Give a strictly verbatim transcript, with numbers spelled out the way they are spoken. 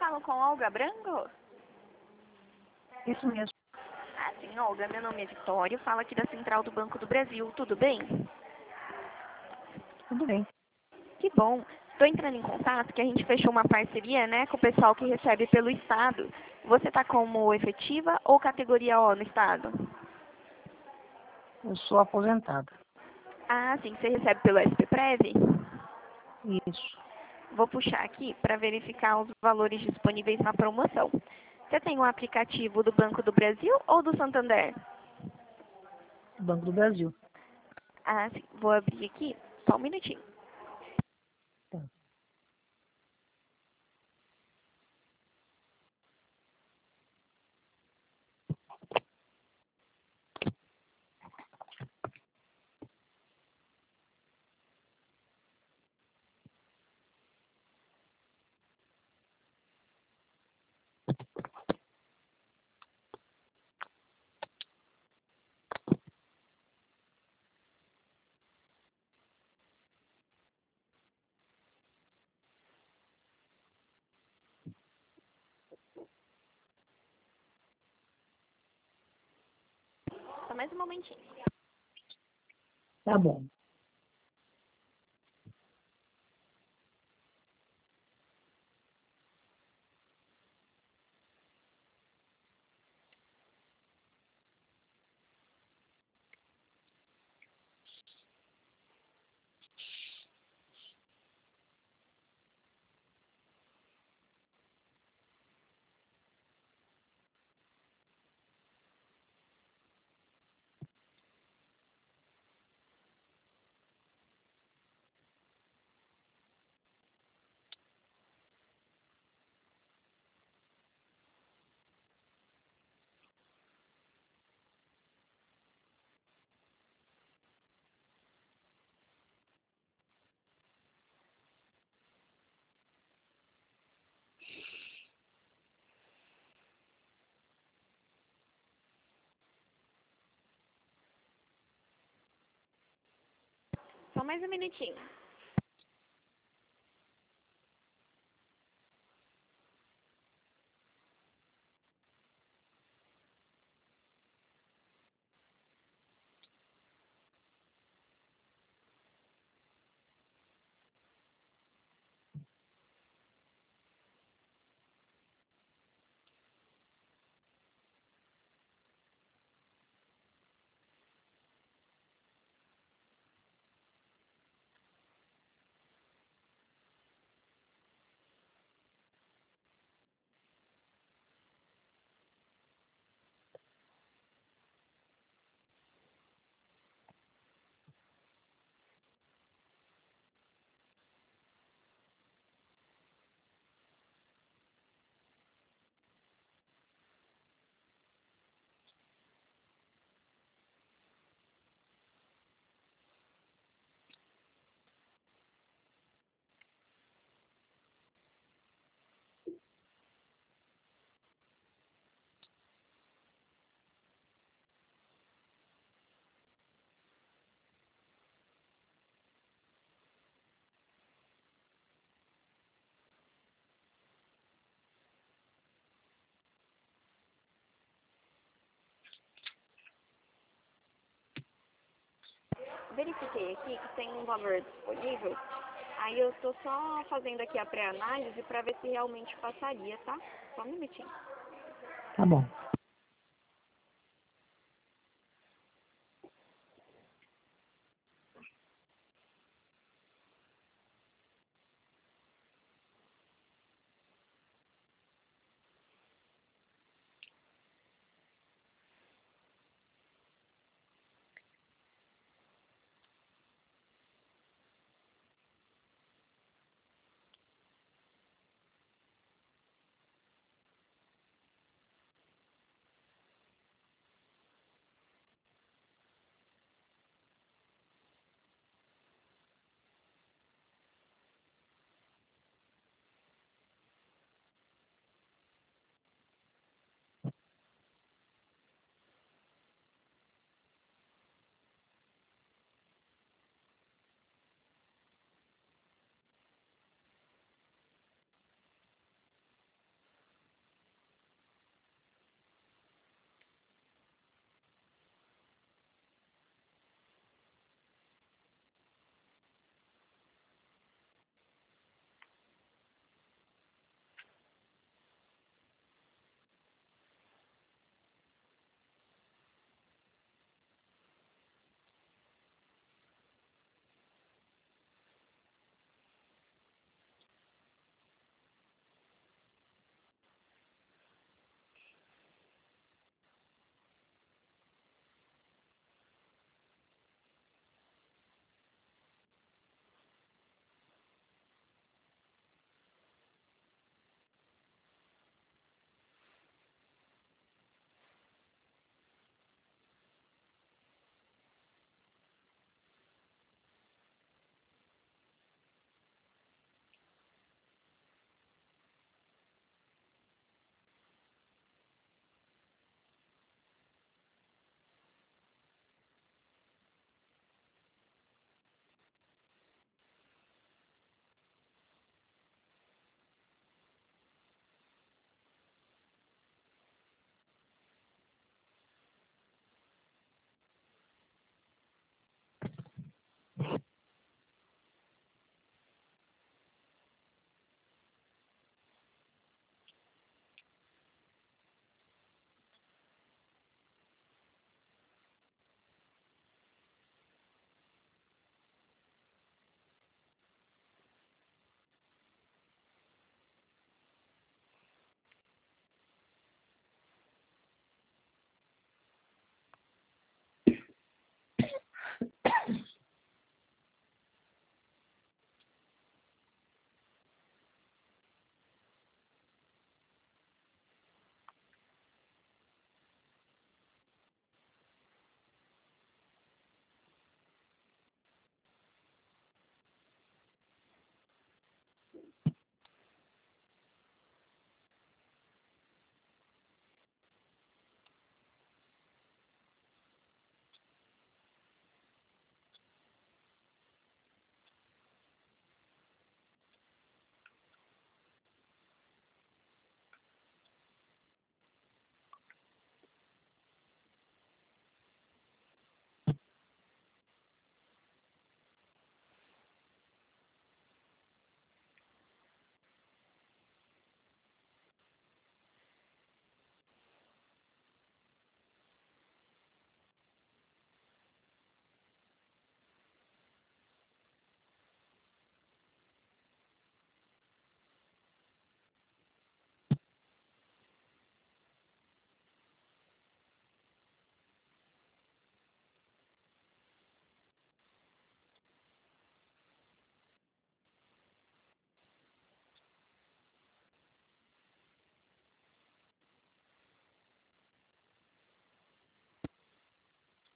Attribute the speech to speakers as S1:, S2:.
S1: falo com Olga Branco?
S2: Isso mesmo.
S1: Ah, sim, Olga, meu nome é Vitória, falo aqui da Central do Banco do Brasil, tudo bem?
S2: Tudo bem.
S1: Que bom. Estou entrando em contato que a gente fechou uma parceria, né, com o pessoal que recebe pelo Estado. Você está como efetiva ou categoria O no Estado?
S2: Eu sou aposentada.
S1: Ah, sim, você recebe pelo S P Prev?
S2: Isso.
S1: Vou puxar aqui para verificar os valores disponíveis na promoção. Você tem um aplicativo do Banco do Brasil ou do Santander?
S2: Banco do Brasil.
S1: Ah, sim, vou abrir aqui, só um minutinho.
S2: Tá.
S1: Só mais um momentinho.
S2: Tá bom.
S1: Só mais um minutinho. Verifiquei aqui que tem um valor disponível. Aí eu estou só fazendo aqui a pré-análise para ver se realmente passaria, tá? Só um minutinho.
S2: Tá bom.